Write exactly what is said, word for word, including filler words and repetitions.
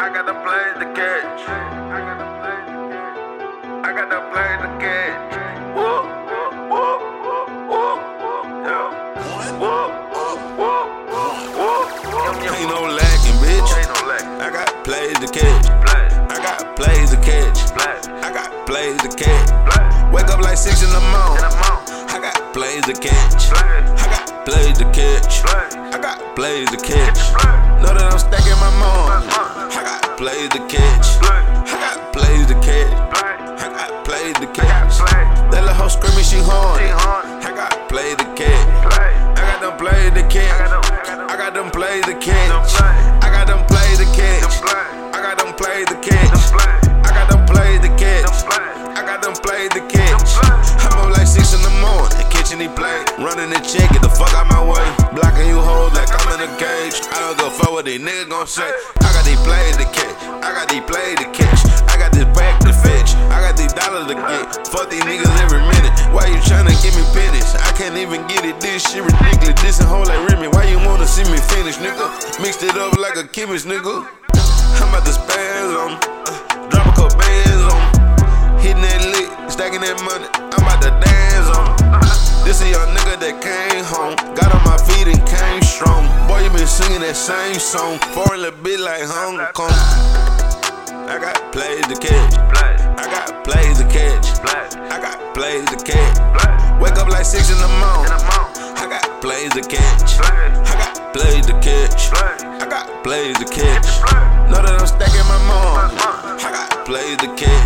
I got the plays to catch. I got the plays to catch. I got the plays to catch. Whoop, whoop, whoop, whoop, whoop, yeah. Whoop, whoop, whoop, whoop, whoop. Ain't no lacking, bitch. Ain't no lacking. I got plays to catch. Plays. I got plays to catch. Plays. I got plays to catch. Plays. Wake up like six in the morning. In the morning. I got plays to catch. Plays. I got plays to catch. Plays. I got plays to catch. Plays. Know that I'm stacking my mom. I got plays to catch. I got plays to catch. I got plays to catch. That little hoe screaming, she horny. I got plays to catch. I got them plays to catch. I got them plays to catch. I got them plays to catch. I got them plays to catch. I got them plays to catch. I got them plays to catch. I'm up like six in the morning, catching these plays, running the check, get the fuck out my way. Blocking you hoes like I'm in a cage. I don't go fuck what these niggas gon' say. I got these plays to catch. I got these plays to catch. I got this back to fetch. I got these dollars to get. Fuck these niggas every minute. Why you tryna give me pennies? I can't even get it. This shit ridiculous. This a hoe like Remy. Why you wanna see me finish, nigga? Mixed it up like a chemist, nigga. I'm about to spaz on 'em. Uh, drop a couple bands on 'em. Hitting that lick, stacking that money. I'm about to dance on 'em. This a young nigga that came home. Got on my feet and came strong. Boy, you been singing that same song. Foreign little bit like Hong Kong. I got plays to catch. I got plays to catch. I got plays to catch. Wake up like six in the morning. I got plays to catch. I got plays to catch. I got plays to catch. Know that I'm stacking my mom. I got plays to catch.